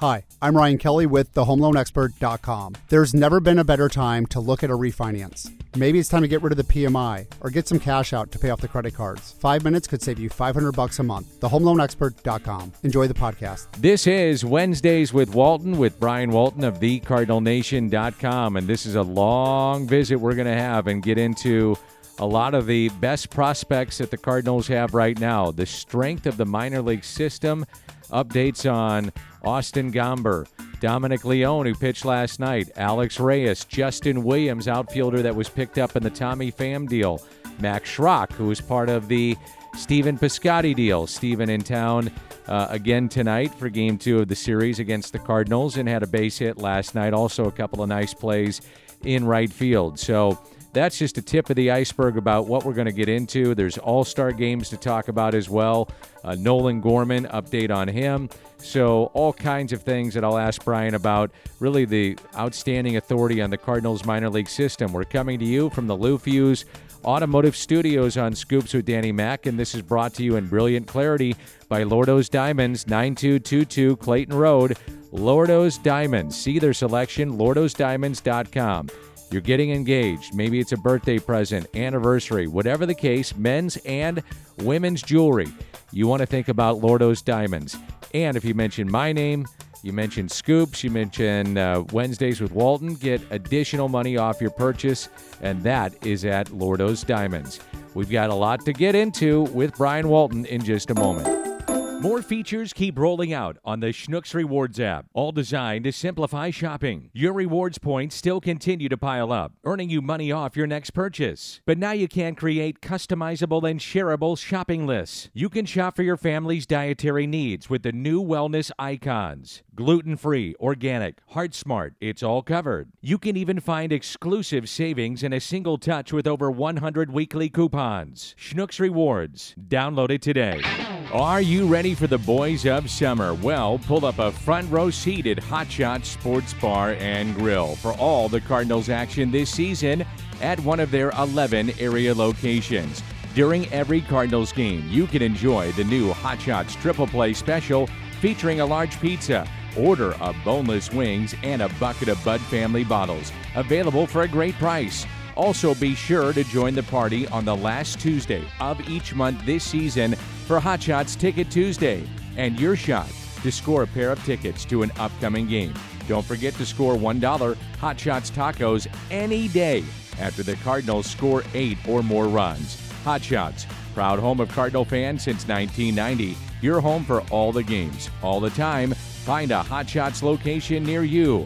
Hi, I'm Ryan Kelly with thehomeloanexpert.com. There's never been a better time to look at a refinance. Maybe it's time to get rid of the PMI or get some cash out to pay off the credit cards. 5 minutes could save you $500 a month. Thehomeloanexpert.com. Enjoy the podcast. This is Wednesdays with Walton with Brian Walton of thecardinalnation.com. And this is a long visit we're going to have and get into a lot of the best prospects that the Cardinals have right now. The strength of the minor league system. Updates on Austin Gomber, Dominic Leone, who pitched last night, Alex Reyes, Justin Williams, outfielder that was picked up in the Tommy Pham deal, Max Schrock, who was part of the Stephen Piscotty deal. Stephen in town again tonight for Game 2 of the series against the Cardinals and had a base hit last night. Also a couple of nice plays in right field. So that's just a tip of the iceberg about what we're going to get into. There's all-star games to talk about as well. Nolan Gorman, update on him. So all kinds of things that I'll ask Brian about, really the outstanding authority on the Cardinals minor league system. We're coming to you from the Lou Fuse Automotive Studios on Scoops with Danny Mack, and this is brought to you in brilliant clarity by Lordo's Diamonds, 9222 Clayton Road. Lordo's Diamonds. See their selection, lordosdiamonds.com. You're getting engaged. Maybe it's a birthday present, anniversary, whatever the case, men's and women's jewelry. You want to think about Lordo's Diamonds. And if you mention my name, you mention Scoops, you mention Wednesdays with Walton, get additional money off your purchase, and that is at Lordo's Diamonds. We've got a lot to get into with Brian Walton in just a moment. More features keep rolling out on the Schnucks Rewards app, all designed to simplify shopping. Your rewards points still continue to pile up, earning you money off your next purchase. But now you can create customizable and shareable shopping lists. You can shop for your family's dietary needs with the new wellness icons. Gluten-free, organic, heart smart, it's all covered. You can even find exclusive savings in a single touch with over 100 weekly coupons. Schnucks Rewards. Download it today. Are you ready for the boys of summer? Well, pull up a front row seat at Hot Shots Sports Bar and Grill for all the Cardinals action this season at one of their 11 area locations. During every Cardinals game, you can enjoy the new Hot Shots Triple Play Special featuring a large pizza. Order a boneless wings and a bucket of Bud Family bottles, available for a great price. Also, be sure to join the party on the last Tuesday of each month this season for Hot Shots Ticket Tuesday, and your shot to score a pair of tickets to an upcoming game. Don't forget to score $1 Hot Shots tacos any day after the Cardinals score 8 or more runs. Hot Shots, proud home of Cardinal fans since 1990. Your home for all the games, all the time. Find a Hot Shots location near you.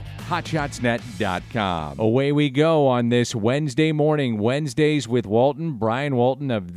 HotShotsNet.com. Away we go on this Wednesday morning. Wednesdays with Walton, Brian Walton of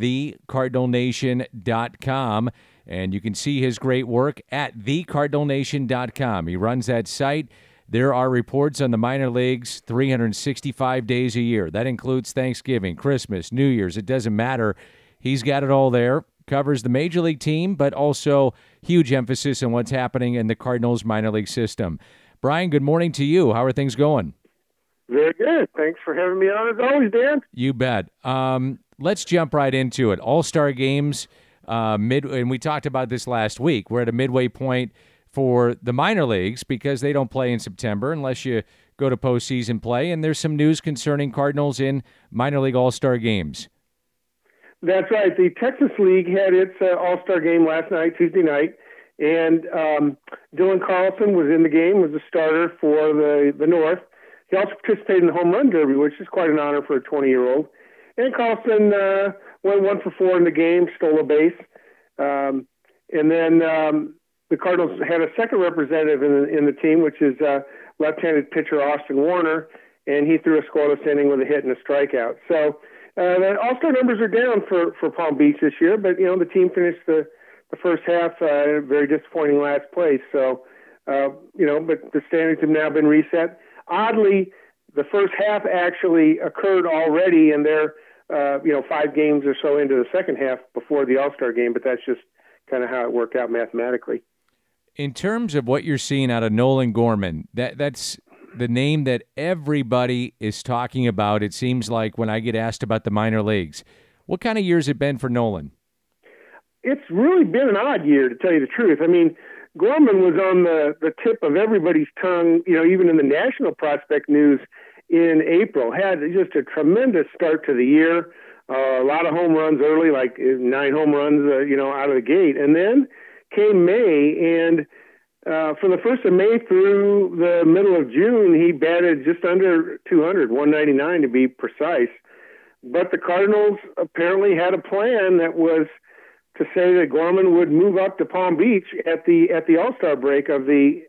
thecardinalnation.com. And you can see his great work at thecardinalnation.com. He runs that site. There are reports on the minor leagues 365 days a year. That includes Thanksgiving, Christmas, New Year's. It doesn't matter. He's got it all there. Covers the major league team, but also huge emphasis on what's happening in the Cardinals minor league system. Brian, good morning to you. How are things going? Very good. Thanks for having me on as always, Dan. You bet. Let's jump right into it. All-star games, and we talked about this last week. We're at a midway point for the minor leagues because they don't play in September unless you go to postseason play, and there's some news concerning Cardinals in minor league all-star games. That's right. The Texas League had its all-star game last night, Tuesday night, and Dylan Carlson was in the game, was a starter for the North. He also participated in the Home Run Derby, which is quite an honor for a 20-year-old. And Carlson went 1 for 4 in the game, stole a base. And then the Cardinals had a second representative in the team, which is left-handed pitcher Austin Warner, and he threw a scoreless inning with a hit and a strikeout. So the all-star numbers are down for Palm Beach this year, but the team finished the first half in a very disappointing last place. So but the standings have now been reset. Oddly, the first half actually occurred already, and they're 5 games or so into the second half before the all-star game. But that's just kind of how it worked out mathematically. In terms of what you're seeing out of Nolan Gorman, that's the name that everybody is talking about, it seems like, when I get asked about the minor leagues. What kind of year has it been for Nolan? It's really been an odd year, to tell you the truth. I mean, Gorman was on the tip of everybody's tongue, even in the national prospect news in April. Had just a tremendous start to the year. A lot of home runs early, like 9 home runs, out of the gate. And then came May, and from the 1st of May through the middle of June, he batted just under 200, 199 to be precise. But the Cardinals apparently had a plan that was to say that Gorman would move up to Palm Beach at the All-Star break of the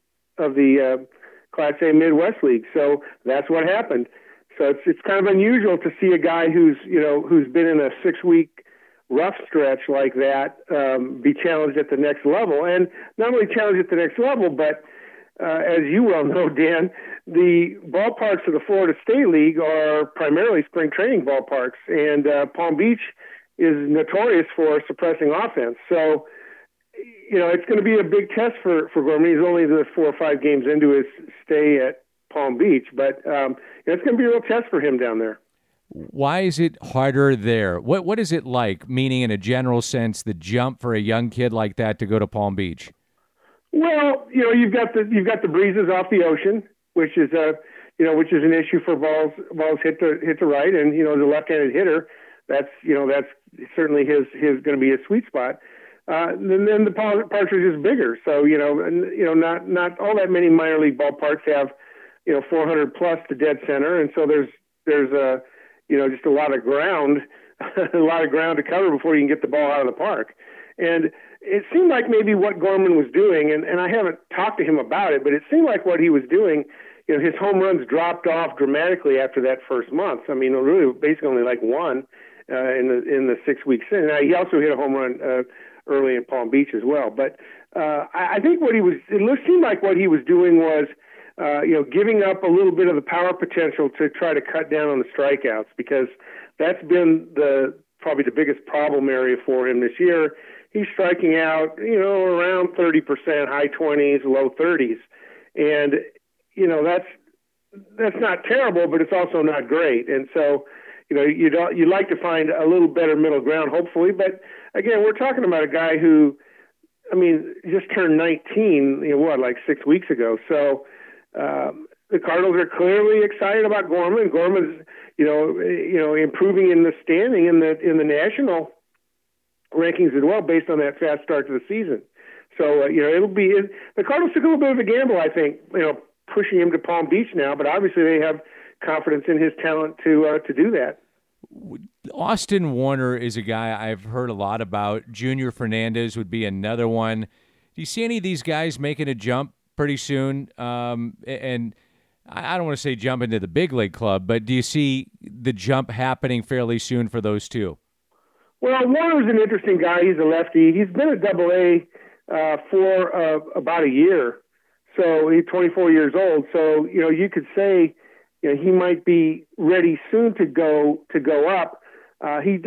Class A Midwest League. So that's what happened. So it's kind of unusual to see a guy who's been in a 6-week rough stretch like that be challenged at the next level, and not only challenged at the next level, but as you well know, Dan, the ballparks of the Florida State League are primarily spring training ballparks, and Palm Beach is notorious for suppressing offense. So, it's going to be a big test for Gorman. He's only the 4 or 5 games into his stay at Palm Beach, but it's going to be a real test for him down there. Why is it harder there? What is it like, meaning in a general sense, the jump for a young kid like that to go to Palm Beach? Well, you've got the breezes off the ocean, which is an issue for balls hit to right, and as a left-handed hitter, that's certainly his going to be his sweet spot. And then the Partridge is bigger, so not all that many minor league ballparks have 400 plus to dead center, and so there's just a lot of ground, to cover before you can get the ball out of the park. And it seemed like maybe what Gorman was doing, and I haven't talked to him about it, but it seemed like what he was doing, his home runs dropped off dramatically after that first month. I mean, really basically only like one in the 6 weeks in. Now, he also hit a home run early in Palm Beach as well. But I think it seemed like what he was doing was, giving up a little bit of the power potential to try to cut down on the strikeouts, because that's been probably the biggest problem area for him this year. He's striking out, around 30%, high 20s, low 30s. And, that's not terrible, but it's also not great. And so, you'd like to find a little better middle ground, hopefully. But again, we're talking about a guy who, just turned 19, like 6 weeks ago. So, the Cardinals are clearly excited about Gorman. Gorman's, improving in the standing in the national rankings as well, based on that fast start to the season. So, the Cardinals took a little bit of a gamble, I think, pushing him to Palm Beach now, but obviously they have confidence in his talent to do that. Austin Warner is a guy I've heard a lot about. Junior Fernandez would be another one. Do you see any of these guys making a jump pretty soon? And I don't want to say jump into the big league club, but do you see the jump happening fairly soon for those two? Well, Warner's an interesting guy. He's a lefty. He's been at Double-A for about a year. So he's 24 years old. So, you could say, he might be ready soon to go up. He's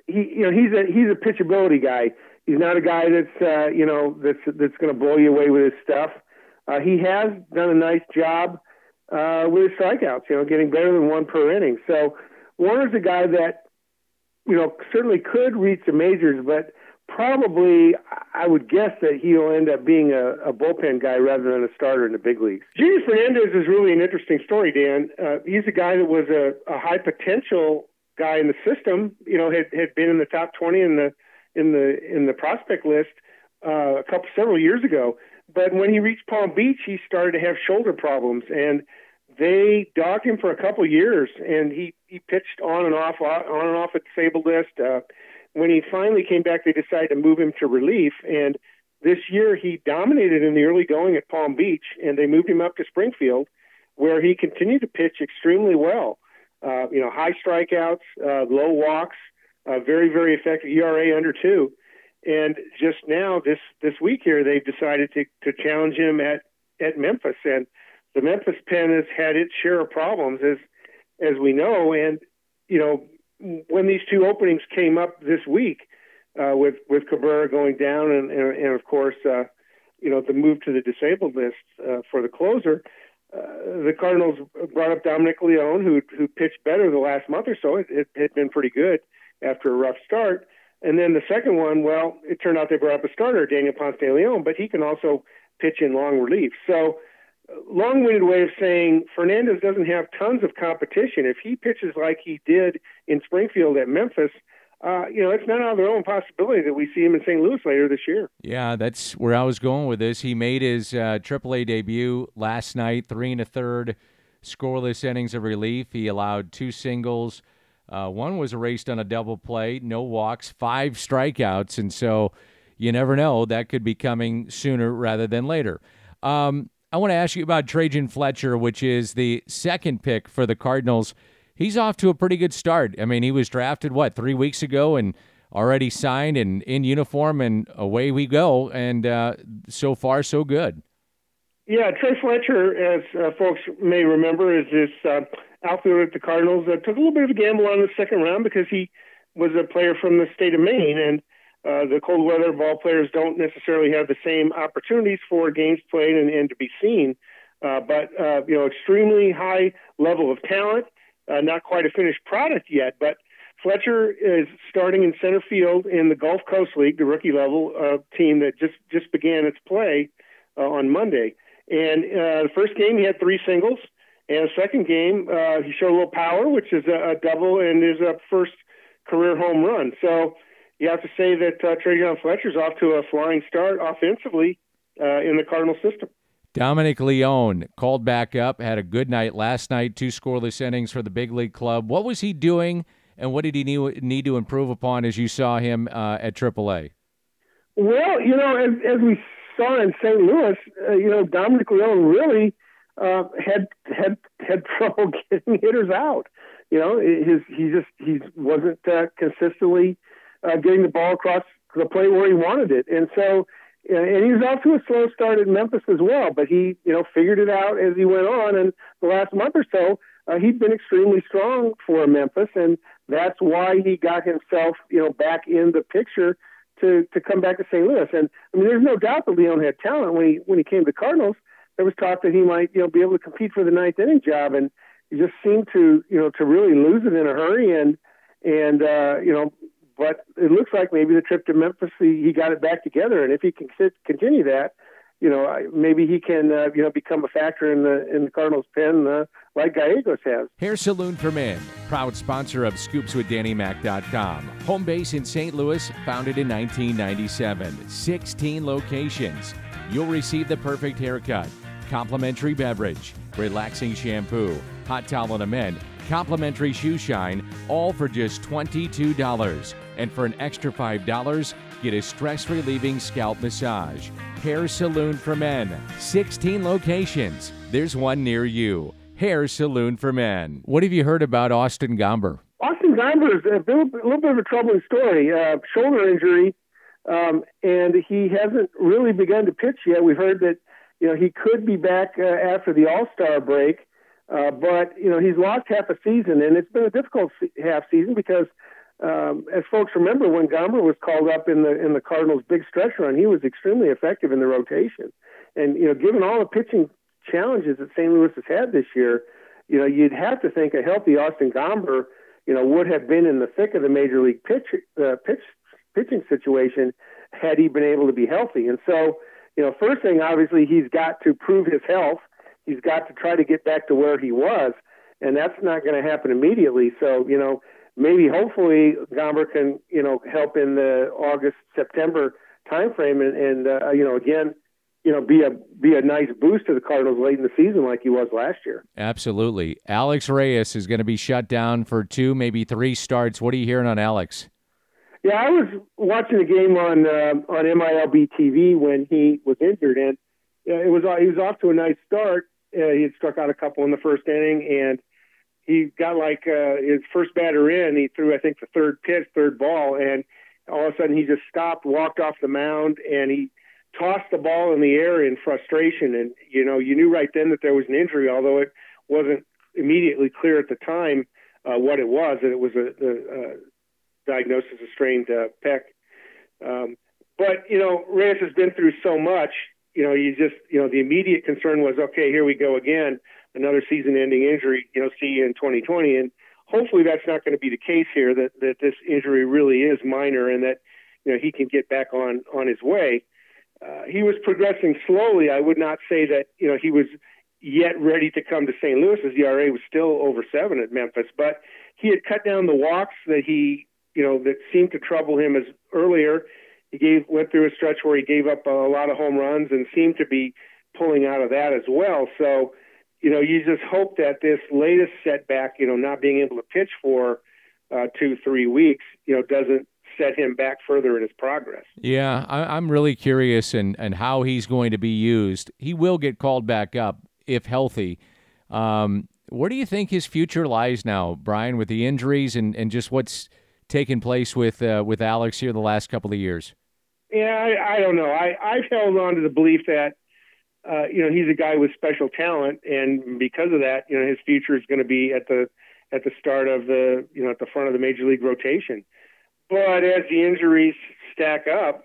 a pitchability guy. He's not a guy that's going to blow you away with his stuff. He has done a nice job with his strikeouts, getting better than 1 per inning. So Warner's a guy that, certainly could reach the majors, but probably I would guess that he'll end up being a bullpen guy rather than a starter in the big leagues. Junior Fernandez is really an interesting story, Dan. He's a guy that was a high potential guy in the system. Had been in the top 20 in the prospect list several years ago. But when he reached Palm Beach, he started to have shoulder problems, and they dogged him for a couple years, and he pitched on and off at the disabled list. When he finally came back, they decided to move him to relief, and this year he dominated in the early going at Palm Beach, and they moved him up to Springfield, where he continued to pitch extremely well. High strikeouts, low walks, very, very effective ERA under 2. And just now, this week here, they've decided to challenge him at Memphis. And the Memphis pen has had its share of problems, as we know. And, when these 2 openings came up this week, with Cabrera going down and of course, the move to the disabled list for the closer, the Cardinals brought up Dominic Leone, who pitched better the last month or so. It had been pretty good after a rough start. And then the second one, well, it turned out they brought up a starter, Daniel Ponce de Leon, but he can also pitch in long relief. So, long-winded way of saying Fernandez doesn't have tons of competition. If he pitches like he did in Springfield at Memphis, it's not out of their own possibility that we see him in St. Louis later this year. Yeah, that's where I was going with this. He made his AAA debut last night, 3 1/3 scoreless innings of relief. He allowed 2 singles. One was erased on a double play, no walks, 5 strikeouts, and so you never know. That could be coming sooner rather than later. I want to ask you about Trajan Fletcher, which is the second pick for the Cardinals. He's off to a pretty good start. I mean, he was drafted, 3 weeks ago and already signed and in uniform, and away we go. And so far, so good. Yeah, Trey Fletcher, as folks may remember, is this outfielder at the Cardinals that took a little bit of a gamble on the second round because he was a player from the state of Maine, and the cold weather ball players don't necessarily have the same opportunities for games played and to be seen. But extremely high level of talent, not quite a finished product yet. But Fletcher is starting in center field in the Gulf Coast League, the rookie level team that just began its play on Monday. And the first game he had 3 singles, and the second game he showed a little power, which is a double and is a first career home run. So you have to say that Trajan Fletcher's off to a flying start offensively in the Cardinal system. Dominic Leone called back up, had a good night last night, 2 scoreless innings for the big league club. What was he doing, and what did he need to improve upon as you saw him at AAA? Well, as we saw in St. Louis, Dominic Leone really had trouble getting hitters out. He wasn't consistently getting the ball across the plate where he wanted it, and so. And he was off to a slow start at Memphis as well, but he, figured it out as he went on. And the last month or so, he'd been extremely strong for Memphis, and that's why he got himself, back in the picture to come back to St. Louis. And I mean, there's no doubt that Leone had talent when he came to Cardinals. There was talk that he might, be able to compete for the 9th inning job, and he just seemed to, to really lose it in a hurry. And but it looks like maybe the trip to Memphis, he got it back together. And if he can continue that, maybe he can, become a factor in the Cardinals' pen like Gallegos has. Hair Saloon for Men, proud sponsor of ScoopsWithDannyMac.com. Home base in St. Louis, founded in 1997. 16 locations. You'll receive the perfect haircut, complimentary beverage, relaxing shampoo, hot towel on a men, complimentary shoe shine, all for just $22. And for an extra $5, get a stress-relieving scalp massage. Hair Saloon for Men, 16 locations. There's one near you. Hair Saloon for Men. What have you heard about Austin Gomber? Austin Gomber is a little bit of a troubling story. Shoulder injury, and he hasn't really begun to pitch yet. We've heard that he could be back after the All-Star break. But he's lost half a season, and it's been a difficult half season because, as folks remember, when Gomber was called up in the Cardinals' big stretch run, he was extremely effective in the rotation. And given all the pitching challenges that St. Louis has had this year, you'd have to think a healthy Austin Gomber, would have been in the thick of the major league pitching situation had he been able to be healthy. And so, first thing, obviously, he's got to prove his health. He's got to try to get back to where he was, and that's not going to happen immediately. So, maybe hopefully Gomber can, help in the August, September timeframe and again, be a nice boost to the Cardinals late in the season like he was last year. Absolutely. Alex Reyes is going to be shut down for 2, maybe 3 starts. What are you hearing on Alex? Yeah, I was watching a game on MILB TV when he was injured, and he was off to a nice start. He had struck out a couple in the first inning, and he got his first batter in. He threw, I think, the third ball, and all of a sudden he just stopped, walked off the mound, and he tossed the ball in the air in frustration. And, you knew right then that there was an injury, although it wasn't immediately clear at the time what it was, and it was a diagnosis of strained pec. But, Reyes has been through so much. The immediate concern was, okay, here we go again, another season-ending injury, see you in 2020. And hopefully that's not going to be the case here, that this injury really is minor and that, he can get back on his way. he was progressing slowly. I would not say that he was yet ready to come to St. Louis. His ERA was still over 7 at Memphis, but he had cut down the walks that that seemed to trouble him as earlier. He went through a stretch where he gave up a lot of home runs and seemed to be pulling out of that as well. So, you just hope that this latest setback, not being able to pitch for 2-3 weeks, doesn't set him back further in his progress. Yeah, I'm really curious and how he's going to be used. He will get called back up if healthy. Where do you think his future lies now, Brian, with the injuries and just what's taken place with Alex here the last couple of years? Yeah, I don't know. I've held on to the belief that he's a guy with special talent, and because of that, his future is going to be at the start of at the front of the major league rotation. But as the injuries stack up,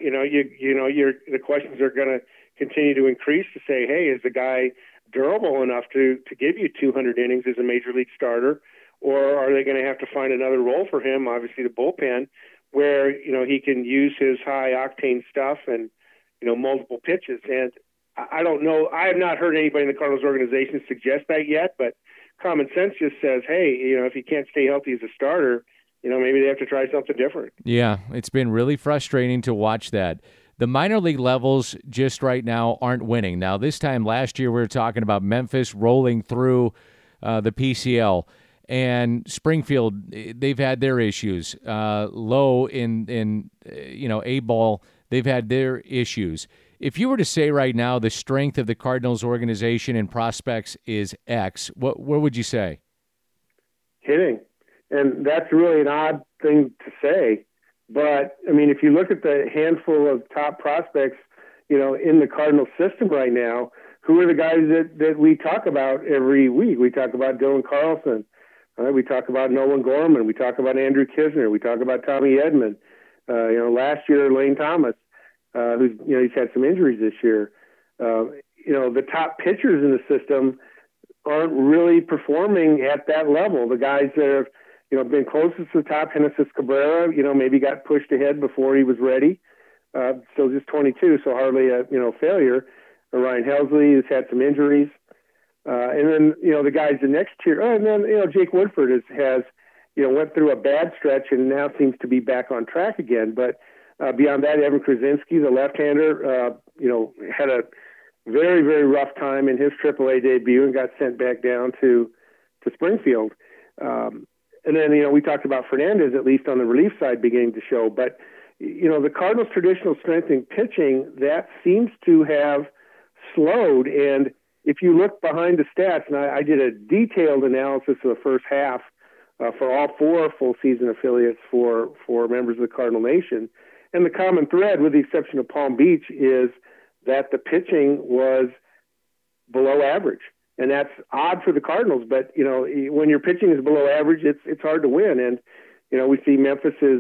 the questions are going to continue to increase to say, hey, is the guy durable enough to give you 200 innings as a major league starter, or are they going to have to find another role for him? Obviously, the bullpen, where he can use his high octane stuff and multiple pitches. And I don't know. I have not heard anybody in the Cardinals organization suggest that yet, but common sense just says, hey, if he can't stay healthy as a starter, maybe they have to try something different. Yeah, it's been really frustrating to watch that. The minor league levels just right now aren't winning. Now, this time last year we were talking about Memphis rolling through the PCL, and Springfield, they've had their issues. Low in A-ball, they've had their issues. If you were to say right now the strength of the Cardinals organization and prospects is X, what would you say? Hitting. And that's really an odd thing to say. But, if you look at the handful of top prospects, in the Cardinals system right now, who are the guys that we talk about every week? We talk about Dylan Carlson. We talk about Nolan Gorman. We talk about Andrew Knizner. We talk about Tommy Edman. Last year, Lane Thomas, who's, he's had some injuries this year. The top pitchers in the system aren't really performing at that level. The guys that have, been closest to the top, Genesis Cabrera, maybe got pushed ahead before he was ready. Still just 22, so hardly a, failure. Ryan Helsley has had some injuries. And then, the guys the next tier. And then, Jake Woodford has went through a bad stretch and now seems to be back on track again. But beyond that, Evan Krasinski, the left-hander, had a very, very rough time in his AAA debut and got sent back down to Springfield. And then, we talked about Fernandez, at least on the relief side, beginning to show. But, the Cardinals' traditional strength in pitching, that seems to have slowed. And if you look behind the stats, and I did a detailed analysis of the first half for all 4 full-season affiliates for members of the Cardinal Nation, and the common thread, with the exception of Palm Beach, is that the pitching was below average. And that's odd for the Cardinals, but, when your pitching is below average, it's hard to win. And, we see Memphis is,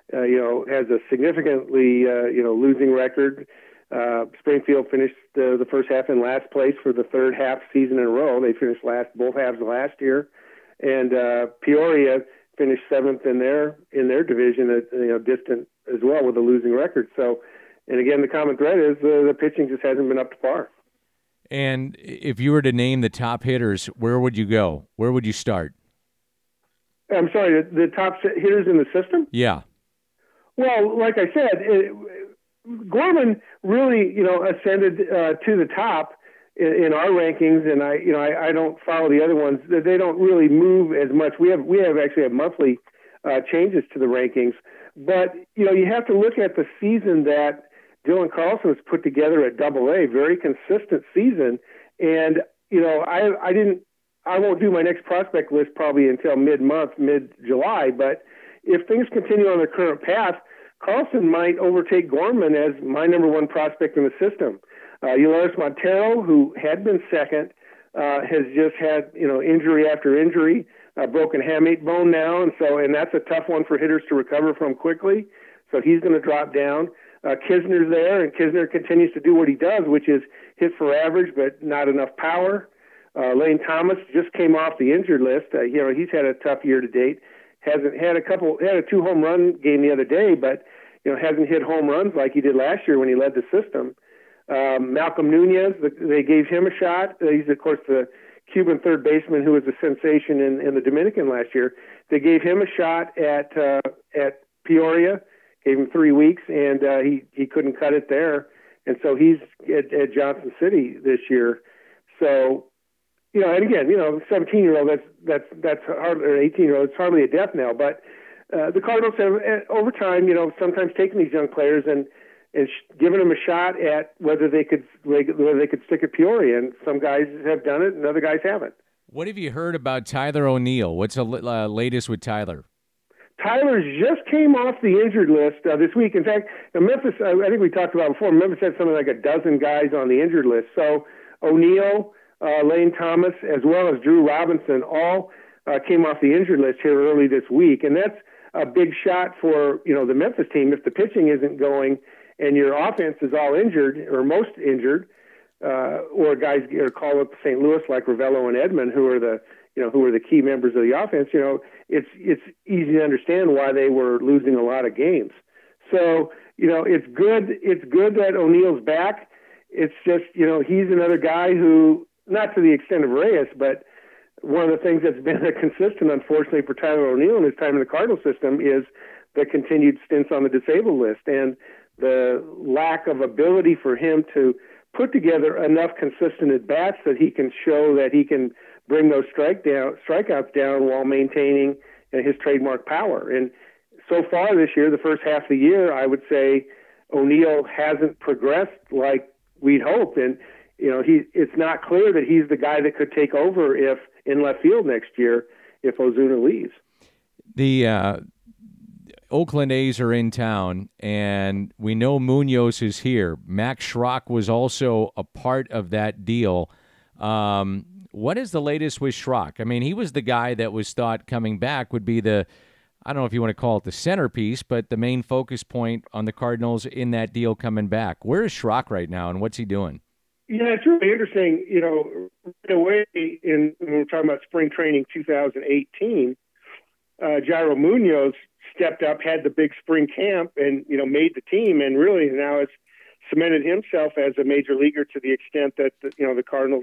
has a significantly, losing record. Springfield finished the first half in last place for the third half season in a row. They finished both halves of last year. And Peoria finished 7th in their division, distant as well with a losing record. So, and again, the common thread is the pitching just hasn't been up to par. And if you were to name the top hitters, where would you go? Where would you start? I'm sorry, the top hitters in the system? Yeah. Well, like I said, Gorman really, ascended to the top in our rankings, and I don't follow the other ones. They don't really move as much. We actually have monthly changes to the rankings, but you have to look at the season that Dylan Carlson has put together at AA, very consistent season. And, I won't do my next prospect list probably until mid-July, but if things continue on their current path, Carlson might overtake Gorman as my number 1 prospect in the system. Yoenis Montero, who had been second, has just had, injury after injury, broken hamate bone now. And that's a tough one for hitters to recover from quickly. So he's going to drop down. Knizner's there, and Knizner continues to do what he does, which is hit for average, but not enough power. Lane Thomas just came off the injured list. He's had a tough year to date. Had a 2 home run game the other day, but hasn't hit home runs like he did last year when he led the system. Malcolm Nunez, they gave him a shot. He's, of course, the Cuban third baseman who was a sensation in the Dominican last year. They gave him a shot at Peoria, gave him 3 weeks, and he couldn't cut it there. And so he's at Johnson City this year. So, and again, 17-year-old, that's hardly, or 18-year-old, it's hardly a death knell. But the Cardinals have, over time, sometimes taken these young players and given them a shot at whether they could stick at Peoria. And some guys have done it, and other guys haven't. What have you heard about Tyler O'Neill? What's the latest with Tyler? Tyler just came off the injured list this week. In fact, Memphis, I think we talked about before, Memphis had something like a dozen guys on the injured list. So O'Neill, Lane Thomas, as well as Drew Robinson, all came off the injured list here early this week. And that's a big shot for, the Memphis team. If the pitching isn't going and your offense is all injured or most injured, or guys are called up to St. Louis like Ravello and Edman, who are the key members of the offense, it's easy to understand why they were losing a lot of games. So, it's good that O'Neill's back. It's just, he's another guy who, not to the extent of Reyes, but one of the things that's been a consistent, unfortunately, for Tyler O'Neill in his time in the Cardinal system is the continued stints on the disabled list and the lack of ability for him to put together enough consistent at-bats that he can show that he can bring those strikeouts down while maintaining his trademark power. And so far this year, the first half of the year, I would say O'Neill hasn't progressed like we'd hoped. And, it's not clear that he's the guy that could take over if in left field next year if Ozuna leaves. The Oakland A's are in town, and we know Munoz is here. Max Schrock was also a part of that deal. What is the latest with Schrock? I mean, he was the guy that was thought coming back would be I don't know if you want to call it the centerpiece, but the main focus point on the Cardinals in that deal coming back. Where is Schrock right now, and what's he doing? Yeah, it's really interesting. Right away, when we're talking about spring training 2018, Jairo Munoz stepped up, had the big spring camp, and made the team, and really now has cemented himself as a major leaguer to the extent that the Cardinals,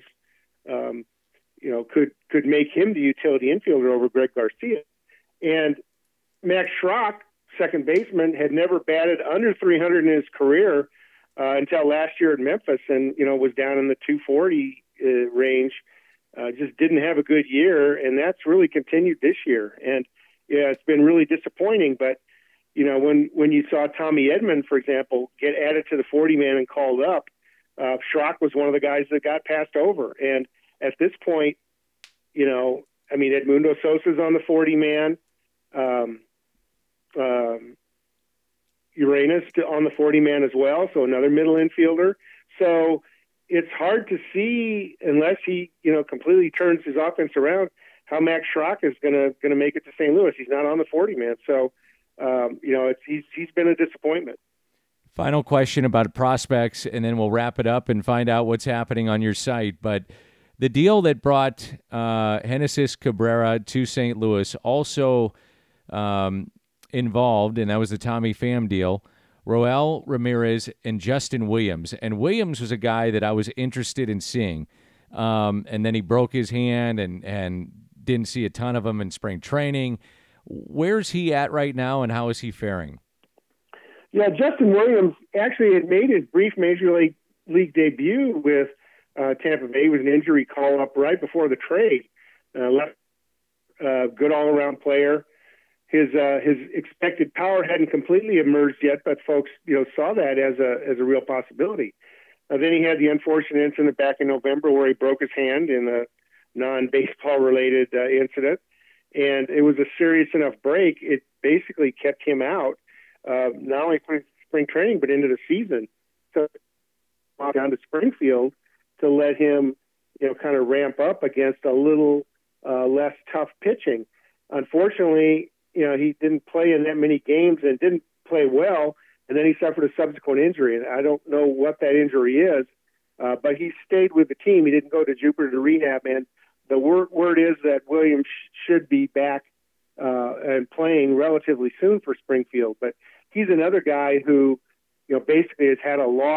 could make him the utility infielder over Greg Garcia. And Max Schrock, second baseman, had never batted under 300 in his career until last year at Memphis, and was down in the 240 range. Just didn't have a good year, and that's really continued this year. And yeah, it's been really disappointing. But when you saw Tommy Edman, for example, get added to the 40-man and called up, Schrock was one of the guys that got passed over. And at this point, Edmundo Sosa's on the 40-man. Uranus on the 40-man as well, so another middle infielder. So it's hard to see, unless he, completely turns his offense around, how Max Schrock is going to make it to St. Louis. He's not on the 40-man, so he's been a disappointment. Final question about prospects, and then we'll wrap it up and find out what's happening on your site. But the deal that brought Genesis Cabrera to St. Louis also involved, and that was the Tommy Pham deal, Roel Ramirez and Justin Williams. And Williams was a guy that I was interested in seeing. And then he broke his hand and didn't see a ton of him in spring training. Where's he at right now, and how is he faring? Yeah, Justin Williams actually had made his brief Major League debut with Tampa Bay. He was an injury call-up right before the trade. Good all-around player. His expected power hadn't completely emerged yet, but folks, saw that as a real possibility. Then he had the unfortunate incident back in November where he broke his hand in a non-baseball related incident, and it was a serious enough break. It basically kept him out, not only for spring training but into the season. So down to Springfield to let him, kind of ramp up against a little less tough pitching. Unfortunately, he didn't play in that many games and didn't play well, and then he suffered a subsequent injury. And I don't know what that injury is, but he stayed with the team. He didn't go to Jupiter to rehab, and the word is that Williams should be back and playing relatively soon for Springfield. But he's another guy who, basically has had a lost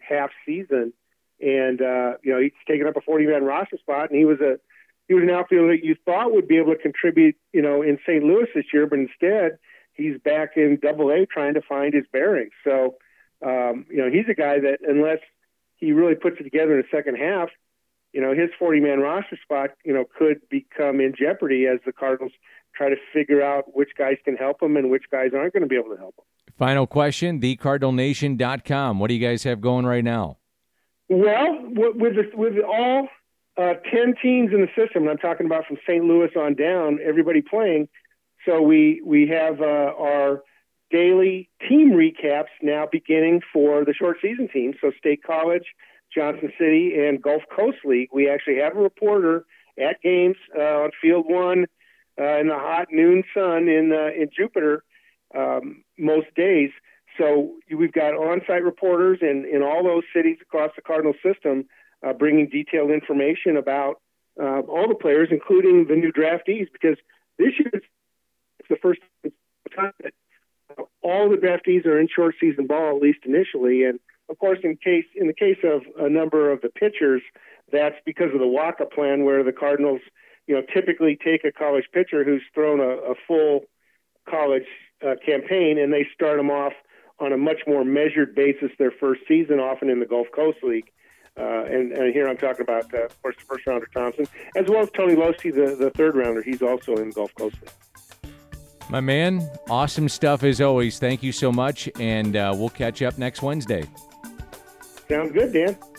half season, and he's taken up a 40-man roster spot, and he was an outfielder that you thought would be able to contribute, in St. Louis this year, but instead he's back in Double-A trying to find his bearings. So, he's a guy that unless he really puts it together in the second half, his 40-man roster spot, could become in jeopardy as the Cardinals try to figure out which guys can help him and which guys aren't going to be able to help him. Final question, thecardinalnation.com. What do you guys have going right now? Well, with all 10 teams in the system, and I'm talking about from St. Louis on down, everybody playing, so we have our daily team recaps now beginning for the short season teams, so State College, Johnson City, and Gulf Coast League. We actually have a reporter at games on Field 1 in the hot noon sun in Jupiter most days. So we've got on-site reporters in all those cities across the Cardinal system bringing detailed information about all the players, including the new draftees, because this year it's the first time that all the draftees are in short season ball, at least initially. And of course, in the case of a number of the pitchers, that's because of the Waka plan, where the Cardinals, typically take a college pitcher who's thrown a full college campaign, and they start them off on a much more measured basis their first season, often in the Gulf Coast League. And here I'm talking about, of course, the first-rounder Thompson, as well as Tony Losey, the third-rounder. He's also in Gulf Coast League. My man, awesome stuff as always. Thank you so much, and we'll catch up next Wednesday. Sounds good, Dan.